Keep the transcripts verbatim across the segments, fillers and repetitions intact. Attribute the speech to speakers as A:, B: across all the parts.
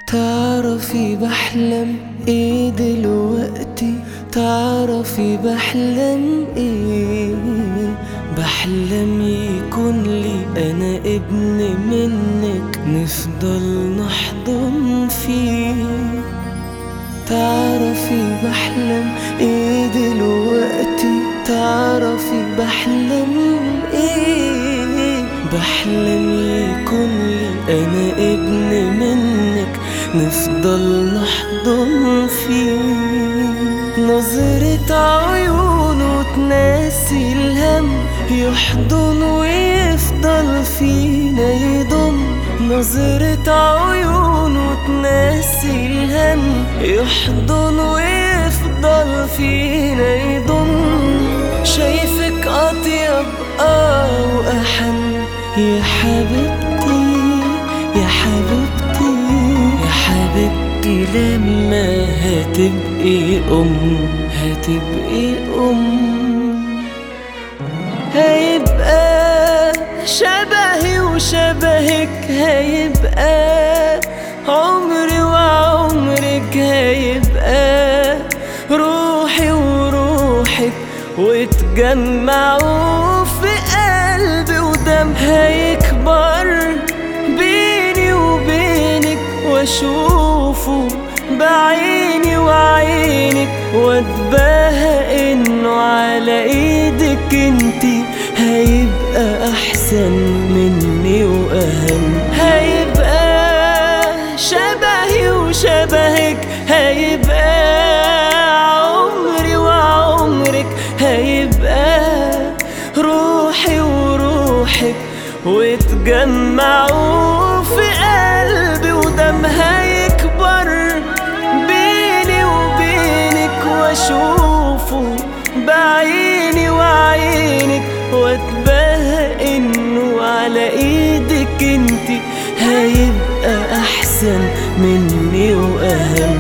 A: تعرفي بحلم ايه دلوقتي؟ تعرفي بحلم ايه؟ بحلم يكون لي انا ابن منك، نفضل نحضن فيه. تعرفي بحلم ايه دلوقتي؟ تعرفي بحلم ايه؟ بحلم يكون لي انا ابن منك، نفضل نحضن فيه. نظرة عيونه تناسي الهم، يحضن ويفضل فينا يضم. نظرة عيونه تناسي الهم، يحضن ويفضل فينا يضم. شايفك أطيب آه وأحن يا حبيبتي، يا حبيبتي، يا حبيبتي. لما هتبقي أم، هتبقي أم، هيبقى شبهي وشبهك، هيبقى عمري وعمرك، هيبقى روحي وروحك، وتجمعوا في قلبي ودم. هيكبر بيني وبينك، واشوفه بعيني وعينك، واتباهى انه على ايدك انتي. هيبقى احسن مني واهم، هيبقى شبهي وشبهك، هيبقى عمري وعمرك، هيبقى روحي وروحك، وتجمعوا في قلبي ودم. هيكبر بيني وبينك، واشوفه بعيني وعينك، واتباهى انه على ايدك انتي. هيبقى احسن مني واهم.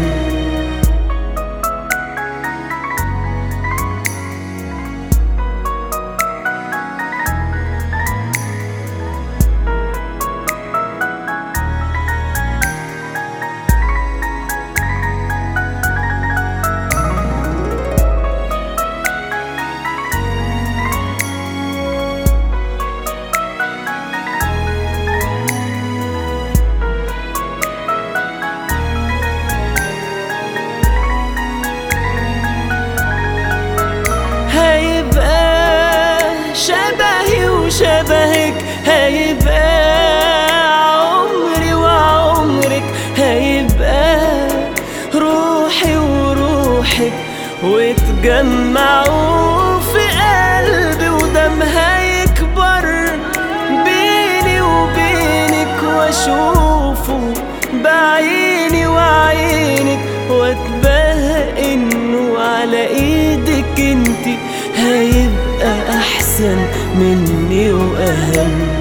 A: شبهك، هيبقى عمري وعمرك، هيبقى روحي وروحك، وتجمعوا في قلبي ودم. هيكبر بيني وبينك، واشوفه بعيني وعينك، واتباهى انه على ايدك انتي. هيبقى احسن مني واهم.